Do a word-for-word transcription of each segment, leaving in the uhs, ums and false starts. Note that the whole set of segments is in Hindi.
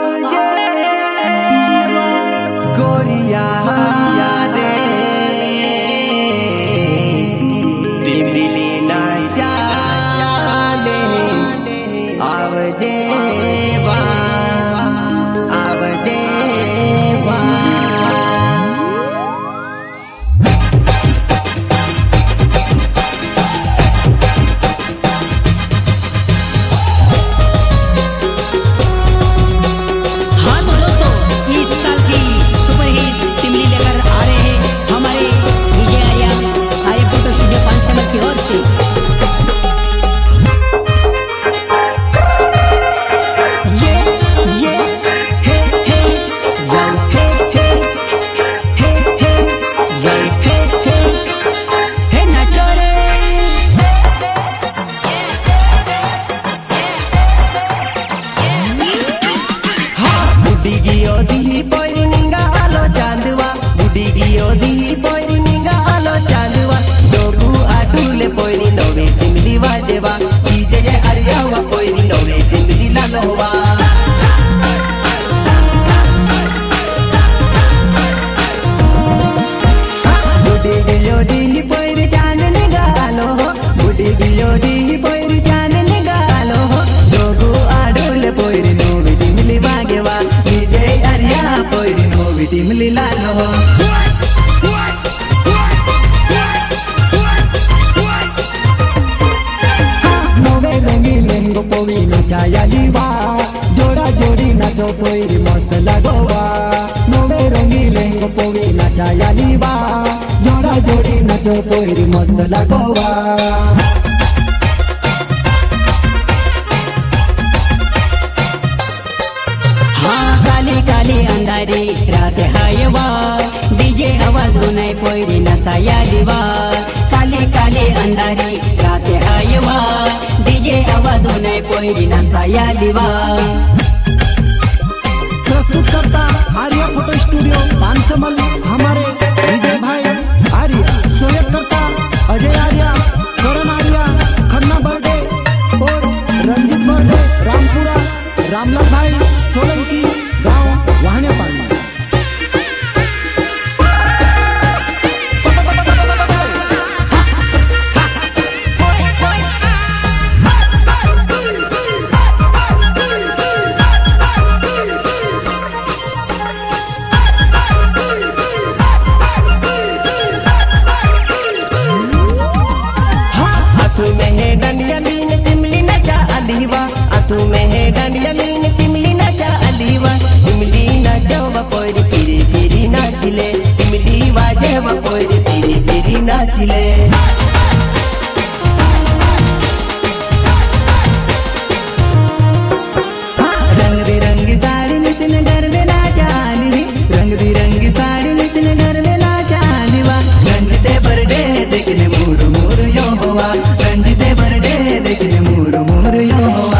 गोरिया रे दिल्ली ना जाने आवजे बा आवजे बा जोड़ा जोड़ी नाचो पोरी मस्त लगोवा नोवे रंगीले पोवी नाचाया लीवा जोड़ा जोड़ी नाचो पोरी मस्त लगोवा हाँ काली काली अंधारी रात हायवा डीजे आवाज नहीं पोरी नचाया लीवा काली काली अंधारी रात हायवा डीजे आवाज नहीं पोरी नचाया लीवा प्रस्तुत करता आर्या फोटो स्टूडियो पानसमल हमारे विजय भाई आर्या सोयत करता अजय आर्या करण आर्या खन्ना बर्डे और रंजित बर्डे रामपुरा रामलाल भाई सोलंकी गांव वहाने पालमा तू में है डांडिया लीन तिमली ना जा अलीवा तिमली ना जावा पोरी पीरी पीरी नाचिले तिमली वाजेवा पोरी पीरी पीरी नाचिले रंग बिरंगी साड़ी निचन घर में नाचा आली रंग बिरंगी साड़ी निचन घर में नाचा आली वा रंजते बर्थडे देखने मूर मूर यो होवा रंजते बर्थडे देखने मूर मूर यो होवा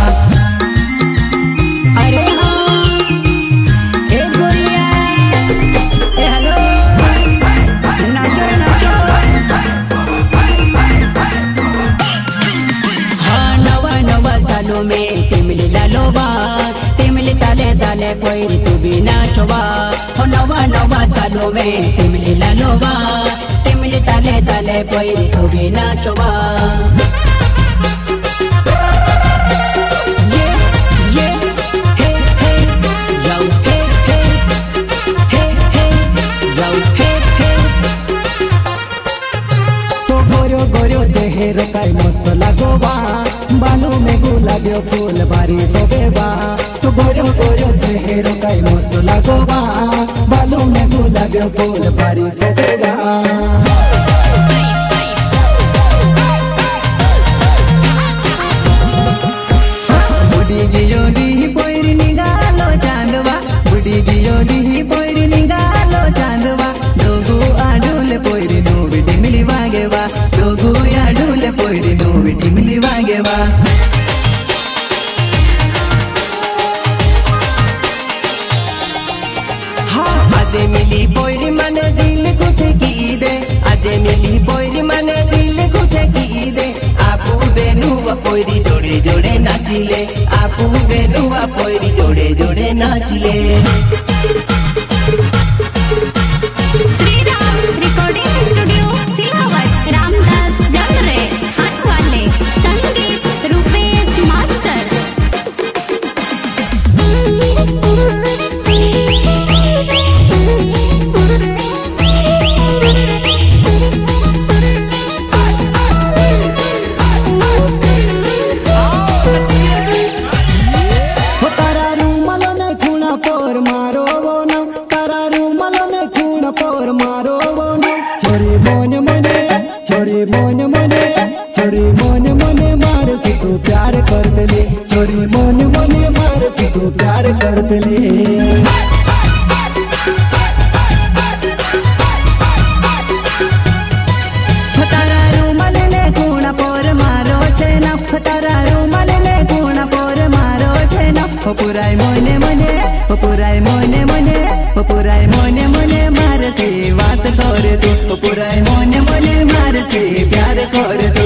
में तिमली लालोबा तिमली ताले ताले कोई तू भी नाचोबा हो नवा नवा सालों में तिमली लालोबा तिमली ताले ताले कोई तू भी नाचोबा ये ये हे हे यो हे हे हे हे यो हे हे तो गोरो गोरो चेहरे काई मस्त लगोबा बालों में गुलाबियो फूल बारी सोबेबा तो गोरो गोरो चेहरे काई मस्त लगोबा बालों में गुलाबियो फूल बारी सोबेबा बुढ़ी गियो दी पोरी निगालो चांदवा बुढ़ी गियो दी पोरी निगालो चांदवा दोगु आडुल पोरी नोवी डिमली वागेवा दोगु आडुल पोरी नोवी डिमली वागेवा हाँ आजे मिली पोरी मन दिल खुश की दे आजे मिली पोरी मन दिल खुश की दे आपू देनु पोरी जोड़े जोड़े नाचिले आपू बेलुआ पोरी जोड़े जोड़े नाचिले। श्रीराम रिकॉर्डिंग स्टूडियो सिलावट रामदास जमरे हाथ वाले संगीत रूपेश मास्टर। छोरी मोने मोने छोरी मोने मोने मारे से तू प्यार कर दे छोरी मोने मोने मारे से तू प्यार कर दे। फतारा रुमाल ने गुण पोर मारो छे ना फतारा रुमाल ने गुण पोर मारो छे ना ओ पुराई मोने मोने ओ पुराई मोने मोने ओ पुराई मोने मोने मारे से बात कर तू ओ पुराई मोने मोने मारे से प्यार कर तू।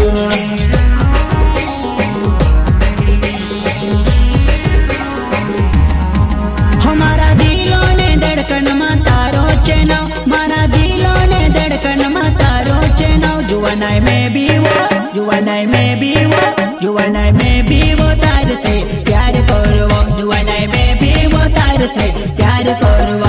हमारा दिलों ने धड़कन में तारो चेना मारा दिलों ने धड़कन में तारो चेना जुवानाई में भी वो जुवानाई में भी वो जुवानाई में भी वो तार से प्यार करवो जुवानाई में भी वो तार से प्यार करवो।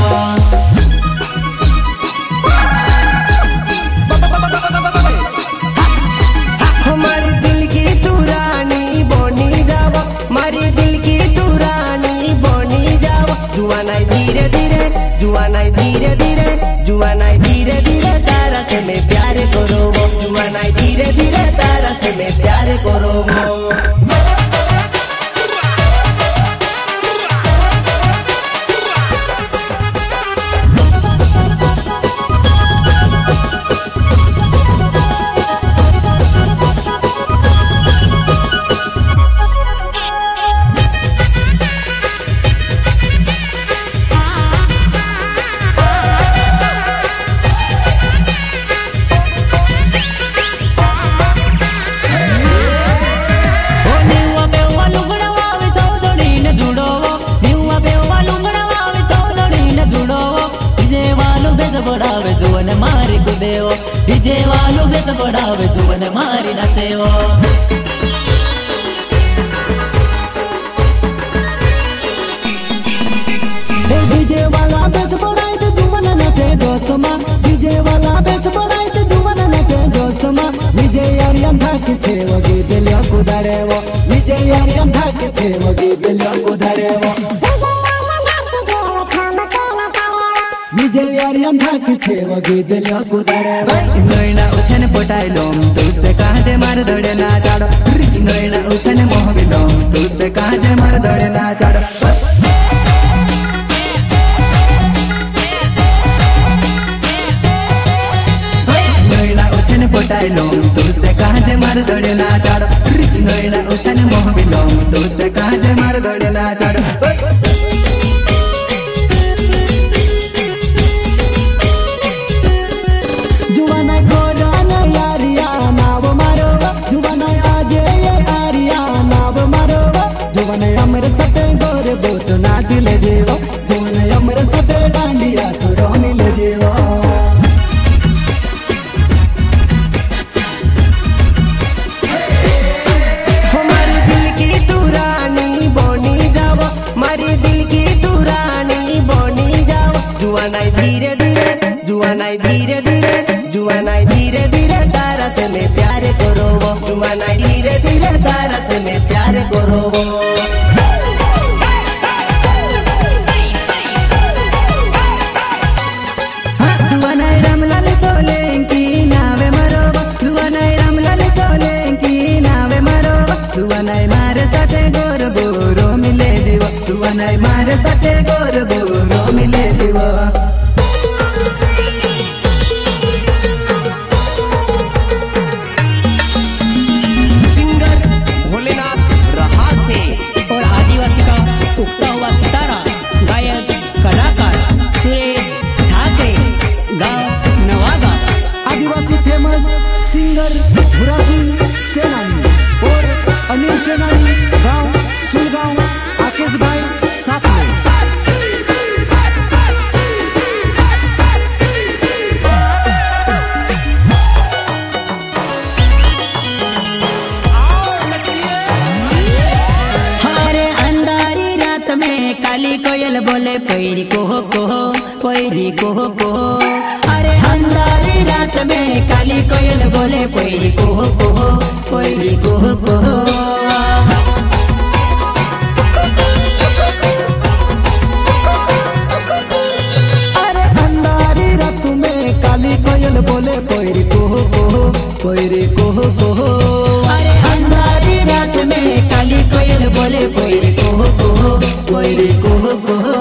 हमारे दिल की तू रानी बनी जावा मारी दिल की तू रानी बनी जावा जुवानाई धीरे धीरे जुवानाई धीरे धीरे जुवानाई धीरे धीरे तारा से मैं प्यार करो वो जुवानाई धीरे धीरे तारा से मैं प्यार करो वो। बढ़ावे जुवन मारी गुदेवो डीजे वालो बेस बढ़ावे जुवन मारी नसेवो। डीजे वाला बेस बढ़ाई तो जुवन नचे दोस्तमा डीजे वाला बेस बढ़ाई तो जुवन नचे दोस्तमा विजय यारियन थाक छे वगी दिलिया कुदारेवो विजय यारियन थाक छे वगी दिलिया कुदारेवो विजय यारियन थाक छे वगी दिलिया कुदारेवो। नैना उछन पोटाइलोम तुझसे काहे मार दौड़े ना चाड़ो नैना उछन मोहबिलोम तुझसे काहे मार दौड़े ना चाड़ो। नैना उछन पोटाइलोम तुझसे काहे मार दौड़े ना चाड़ो नैना उछन मोहबिलोम तुझसे काहे मार दौड़े ना चाड़ो। जुवाना कोराना यारिया नाव मारो जुवाना आजे ये आरिया नाव मारो जुवाना अमर सते गोरे बोत नाच ले जेवो जुवाना अमर सते डांडिया सुरो मिल जेवो। हमारी दिल की तू रानी बनी जाओ मारी दिल की तू रानी बनी जाओ जुवानाई धीरे धीरे जुवानाई धीरे धीरे जुवानाई धीरे धीरे तारा से मैं प्यार करो वो जुवानाई धीरे धीरे तारा से मैं प्यार करो वो। जुवानाई रामलाल सोलंकी नावे मरोबा जुवानाई रामलाल सोलंकी नावे मरोबा जुवानाई मारे साथे गोर बोरो मिले जीवा जुवानाई मारे साथे गोर बोरो मिले जीवा। और आदिवासी का उगता हुआ सितारा गायक कलाकार सुरेश ठाकरे गाँव नवागा आदिवासी फेमस सिंगर भूरा सिंह सेनानी और अनिल काली कोयल बोले पैरी कोहो कोहो पैरी कोहो कोहो। अरे अंधारी रात में काली कोयल बोले पैरी कोहो कोहो पैरी कोहो कोहो। कोयल बोले पैरी कोहो कोहो पैरी कोहो कोहो। अरे अंधारी रात में काली कोयल बोले पैरी कोहो कोहो पैरी कोहो कोहो।